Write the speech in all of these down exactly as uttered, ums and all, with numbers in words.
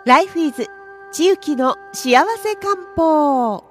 ライフイズ千雪の幸せ漢方。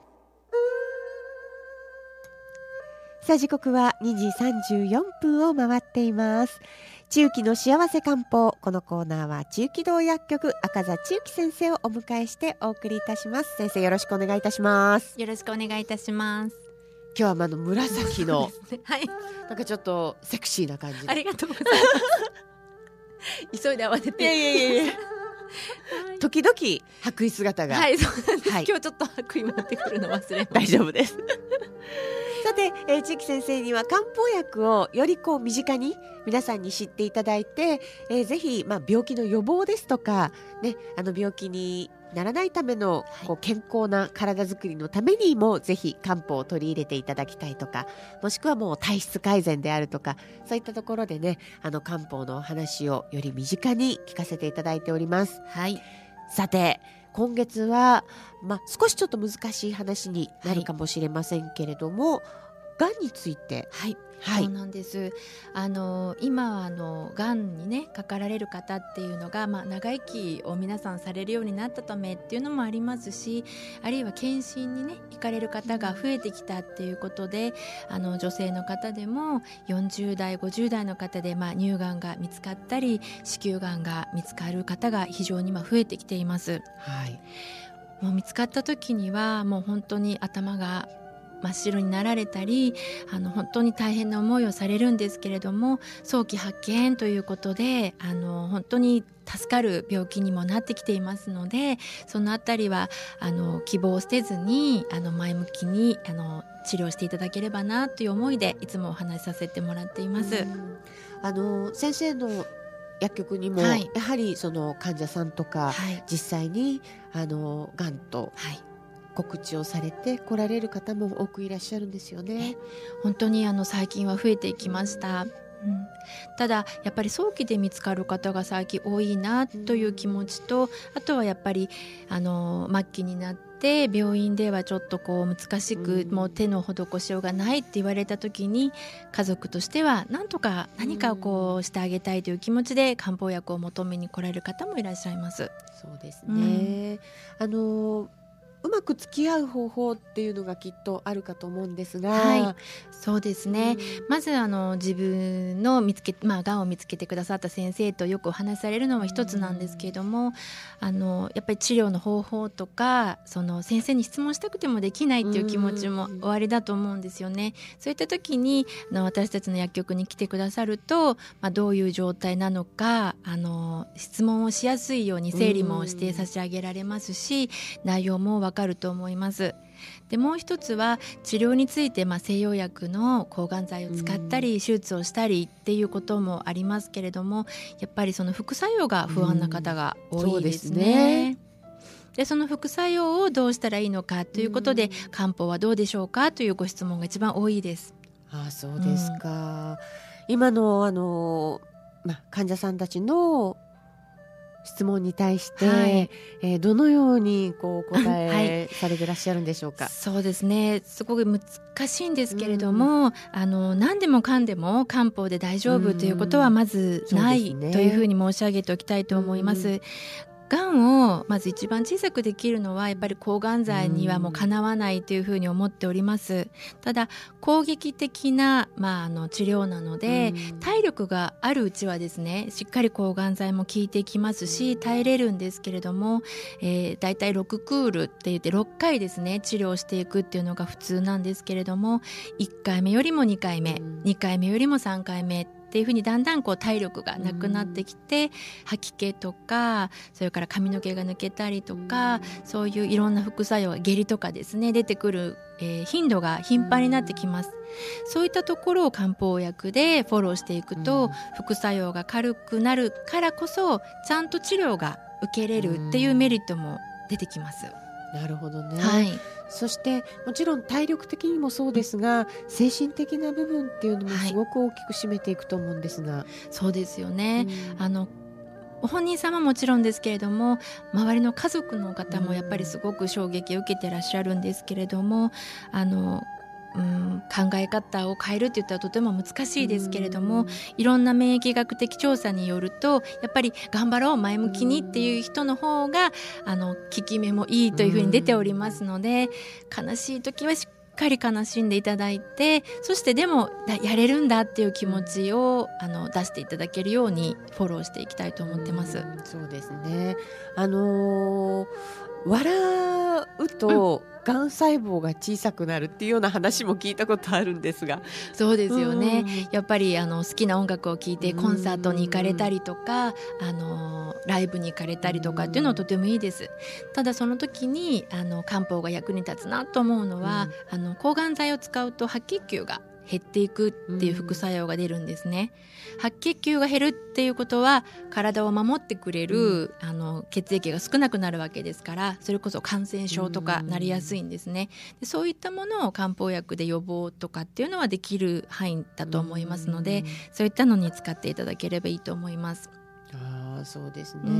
さあ時刻はにじさんじゅうよんぷんを回っています。千雪の幸せ漢方、このコーナーは千雪堂薬局赤座千雪先生をお迎えしてお送りいたします。先生よろしくお願いいたします。 よろしくお願いいたします。 今日はあの紫の、 ね、はい、 なんかちょっとセクシーな感じ。 ありがとうございます急いで慌てて。 いやいやいやいや時々白衣姿が、 はいそうなんです、 はい、 今日ちょっと白衣持ってくるの忘れました。 大丈夫ですさて、えー、千雪先生には漢方薬をよりこう身近に皆さんに知っていただいて、えー、ぜひ、まあ、病気の予防ですとか、ね、あの病気にならないためのこう健康な体づくりのためにもぜひ漢方を取り入れていただきたいとか、もしくはもう体質改善であるとか、そういったところでね、あの漢方の話をより身近に聞かせていただいております。 はい、 さて今月は、まあ、少しちょっと難しい話になるかもしれませんけれども、はい、がんについて、 はいはい、 そうなんです。あの今はあのがんにねかかられる方っていうのが、まあ、長生きを皆さんされるようになったためっていうのもありますし、あるいは検診にね行かれる方が増えてきたっていうことで、あの女性の方でもよんじゅうだいごじゅうだいの方で、まあ、乳がんが見つかったり子宮がんが見つかる方が非常に今増えてきています。 はい、 もう見つかった時にはもう本当に頭が真っ白になられたり、あの本当に大変な思いをされるんですけれども、早期発見ということであの本当に助かる病気にもなってきていますので、そのあたりはあの希望を捨てずにあの前向きにあの治療していただければなという思いでいつもお話しさせてもらっています。 あの先生の薬局にも、はい、やはりその患者さんとか、はい、実際にあのがんと、はい、告知をされて来られる方も多くいらっしゃるんですよね。 本当にあの最近は増えてきました。うん、ただやっぱり早期で見つかる方が最近多いなという気持ちと、あとはやっぱりあの末期になって病院ではちょっとこう難しく、もう手の施しようがないって言われた時に、家族としては何とか何かをこうしてあげたいという気持ちで漢方薬を求めに来られる方もいらっしゃいます。 そうですね、うん、あのうまく付き合う方法っていうのがきっとあるかと思うんですが、 はい、そうですね、うん、まずあの自分の見つけ、まあ、がんを見つけてくださった先生とよくお話しされるのは一つなんですけれども、うん、あのやっぱり治療の方法とか、その先生に質問したくてもできないっていう気持ちもおありだと思うんですよね。そういった時にあの私たちの薬局に来てくださると、まあ、どういう状態なのかあの質問をしやすいように整理もして差し上げられますし、内容も分かると思います。でもう一つは治療について、まあ、西洋薬の抗がん剤を使ったり、手術をしたりっていうこともありますけれども、やっぱりその副作用が不安な方が多いですね。そうですね。でその副作用をどうしたらいいのかということで、漢方はどうでしょうかというご質問が一番多いです。 ああ、そうですか、うん、今の、あの、まあ、患者さんたちの質問に対して、はい、えー、どのようにこうお答えされてらっしゃるんでしょうか。はい、 そうですね、すごく難しいんですけれども、うん、あの何でもかんでも漢方で大丈夫ということはまずない、うんね、というふうに申し上げておきたいと思います。うん、がんをまず一番小さくできるのはやっぱり抗がん剤にはもうかなわないというふうに思っております。ただ攻撃的な、まあ、あの治療なので、体力があるうちはですね、しっかり抗がん剤も効いてきますし耐えれるんですけれども、えー、だいたいろくクールって言ってろっかいですね治療していくっていうのが普通なんですけれども、いっかいめよりもにかいめ、にかいめよりもさんかいめっていうふうにだんだんこう体力がなくなってきて、吐き気とかそれから髪の毛が抜けたりとか、そういういろんな副作用、下痢とかですね出てくる、えー、頻度が頻繁になってきます。そういったところを漢方薬でフォローしていくと、副作用が軽くなるからこそちゃんと治療が受けれるっていうメリットも出てきます。 なるほどね、 はい、 そしてもちろん体力的にもそうですが、精神的な部分っていうのもすごく大きく占めていくと思うんですが、はい、 そうですよね、あの本人様もちろんですけれども、周りの家族の方もやっぱりすごく衝撃を受けてらっしゃるんですけれども、あのうん、考え方を変えるって言ったらとても難しいですけれども、いろんな免疫学的調査によるとやっぱり頑張ろう前向きにっていう人の方があの効き目もいいというふうに出ておりますので、悲しい時はしっかり悲しんでいただいて、そしてでもやれるんだっていう気持ちをあの出していただけるようにフォローしていきたいと思ってます。 そうですね、あのー、笑うと、うんがん細胞が小さくなるっていうような話も聞いたことあるんですが。 そうですよね、うん、やっぱりあの好きな音楽を聴いてコンサートに行かれたりとか、あのライブに行かれたりとかっていうのはとてもいいです。ただその時にあの漢方が役に立つなと思うのは、うん、あの抗がん剤を使うと白血球が減っていくっていう副作用が出るんですね。白血球が減るっていうことは体を守ってくれる、うん、あの血液が少なくなるわけですから、それこそ感染症とかなりやすいんですね。でそういったものを漢方薬で予防とかっていうのはできる範囲だと思いますので、そういったのに使っていただければいいと思います。 あ、そうですね、うん、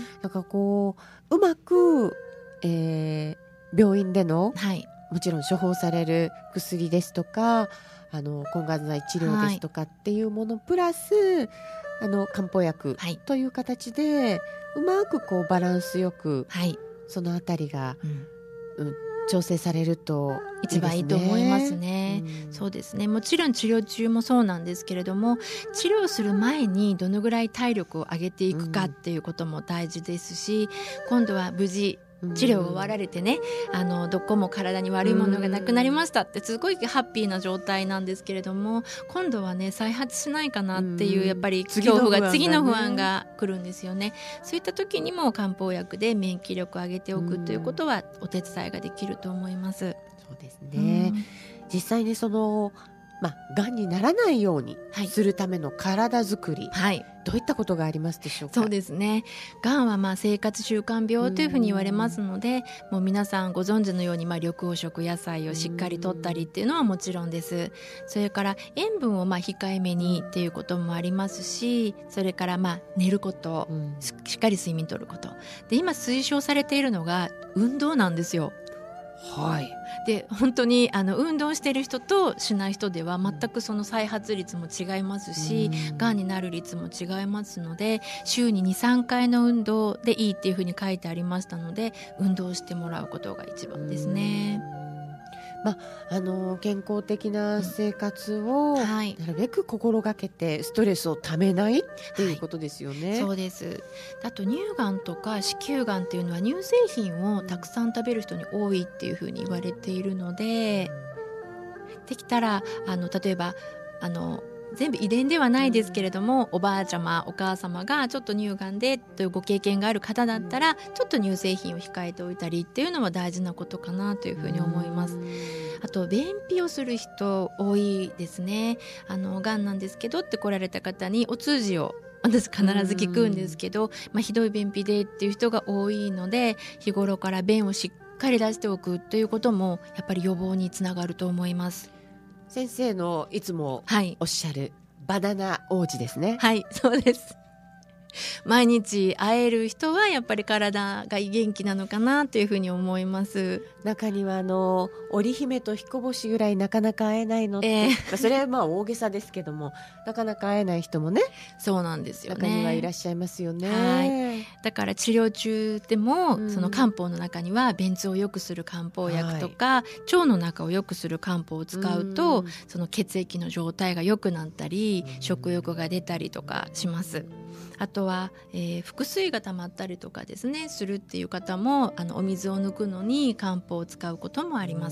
なんかこううまく、えー、病院での、はい、もちろん処方される薬ですとかあの抗がん剤治療ですとかっていうもの、はい、プラスあの漢方薬という形で、はい、うまくこうバランスよく、はい、そのあたりが、うんうん、調整されるといいですね。 一番いいと思いますね、うん、そうですね。もちろん治療中もそうなんですけれども、治療する前にどのぐらい体力を上げていくかっていうことも大事ですし、うん、今度は無事治療が終わられてね、あのどこも体に悪いものがなくなりましたってすごいハッピーな状態なんですけれども、今度はね再発しないかなっていうやっぱり恐怖が次の不安が来るんですよね。そういった時にも漢方薬で免疫力を上げておくということはお手伝いができると思います。 そうですね、実際にそのまあ、がんにならないようにするための体づくり、はい、どういったことがありますでしょうか。 そうですね、がんはまあ生活習慣病というふうに言われますので、もう皆さんご存知のように、まあ、緑黄色野菜をしっかりとったりっていうのはもちろんです。それから塩分をまあ控えめにっていうこともありますし、それからまあ寝ること、しっかり睡眠とることで、今推奨されているのが運動なんですよ。 はい、 で本当にあの運動している人としない人では全くその再発率も違いますし、がんになる率も違いますので、週に にさんかいの運動でいいっていうふうに書いてありましたので、運動してもらうことが一番ですね。 まあ、あの健康的な生活をなるべく心がけてストレスをためないっていうことですよね、はい、 そうです。あと乳がんとか子宮がんっていうのは乳製品をたくさん食べる人に多いっていうふうに言われているので、できたらあの例えばあの全部遺伝ではないですけれども、おばあちゃまお母様がちょっと乳がんでというご経験がある方だったら、ちょっと乳製品を控えておいたりっていうのは大事なことかなというふうに思います。あと便秘をする人多いですね。あのがんなんですけどって来られた方にお通じを私必ず聞くんですけど、まあ、ひどい便秘でっていう人が多いので、日頃から便をしっかり出しておくということもやっぱり予防につながると思います。 先生のいつもおっしゃる、はい、バナナ王子ですね。 はい、そうです。毎日会える人はやっぱり体が元気なのかなというふうに思います。 中にはあの織姫と彦星ぐらいなかなか会えないのって、えー、それはまあ大げさですけども、なかなか会えない人もね、 そうなんですよね、 中にはいらっしゃいますよね。 はい、だから治療中でも、うん、その漢方の中には便通を良くする漢方薬とか、はい、腸の中を良くする漢方を使うと、うん、その血液の状態が良くなったり、うん、食欲が出たりとかします。あとは、えー、腹水が溜まったりとかですねするっていう方も、あのお水を抜くのに漢方を使うこともあります。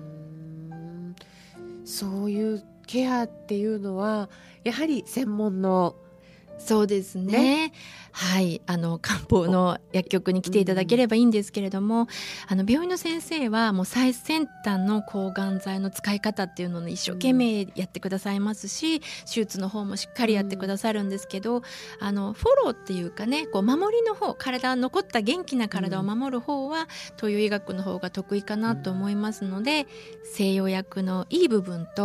そういうケアっていうのはやはり専門の、 そうです ね, ねはい、あの漢方の薬局に来ていただければいいんですけれども、うん、あの病院の先生はもう最先端の抗がん剤の使い方っていうのを一生懸命やってくださいますし、手術の方もしっかりやってくださるんですけど、うん、あのフォローっていうかね、こう守りの方、体残った元気な体を守る方は、うん、東洋医学の方が得意かなと思いますので、西洋薬のいい部分と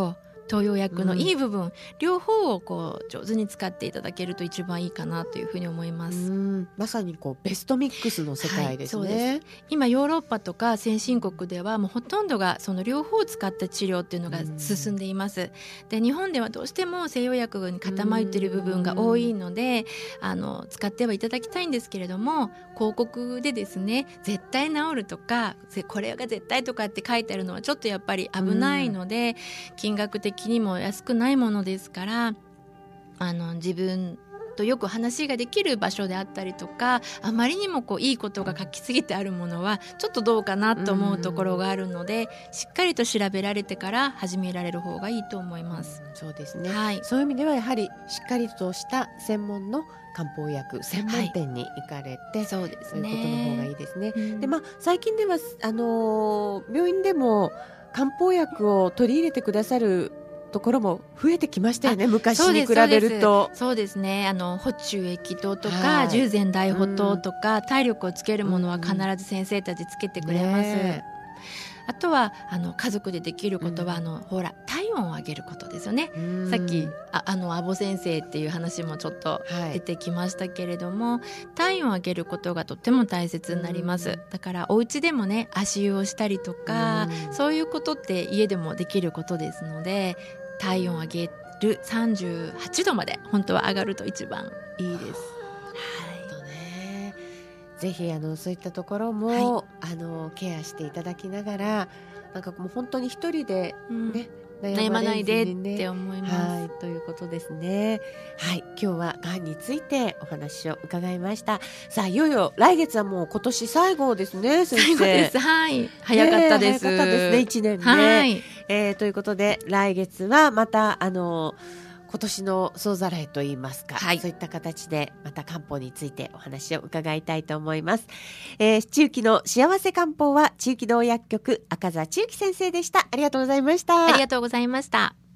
東洋薬のいい部分、うん、両方をこう上手に使っていただけると一番いいかなというふうに思います。 うん、まさにこうベストミックスの世界ですね。はい、そうです。 今ヨーロッパとか先進国ではもうほとんどがその両方を使った治療っていうのが進んでいます。で日本ではどうしても西洋薬に傾いている部分が多いので、あの使ってはいただきたいんですけれども、広告でですね絶対治るとかこれが絶対とかって書いてあるのはちょっとやっぱり危ないので、金額的にも安くないものですから、あの自分とよく話ができる場所であったりとか、あまりにもこういいことが書きすぎてあるものはちょっとどうかなと思うところがあるので、しっかりと調べられてから始められる方がいいと思います。 そうですね、 はい、 そういう意味ではやはりしっかりとした専門の漢方薬専門店に行かれて、はい、そうですね、そういうことの方がいいですね。うん、でまあ、最近ではあのー、病院でも漢方薬を取り入れてくださるところも増えてきましたよね、昔に比べると。 そうですね、あの補中液糖とか、はい、従前大補糖とか、うん、体力をつけるものは必ず先生たちつけてくれます。ね、あとはあの家族でできることは、うん、あのほら体温を上げることですよね。うん、さっきああのアボ先生っていう話もちょっと出てきましたけれども、はい、体温を上げることがとても大切になります。うん、だからお家でもね足湯をしたりとか、うん、そういうことって家でもできることですので、体温を上げるさんじゅうはちどまで本当は上がると一番いいです。はいね、ぜひあのそういったところも、はい、あのケアしていただきながら、なんかもう本当に一人でね、うん、 悩まないでって思います。 はい、ということですね。はい、今日はがんについてお話を伺いました。さあいよいよ来月はもう今年最後ですね、先生。 最後です。はい、早かったです。 ね、早かったですね、いちねんね。はい、えー、ということで来月はまたあの今年の総ざらいといいますか、はい、そういった形でまた漢方についてお話を伺いたいと思います。えー、中期の幸せ漢方は中期堂薬局赤座中期先生でした。ありがとうございました。 ありがとうございました。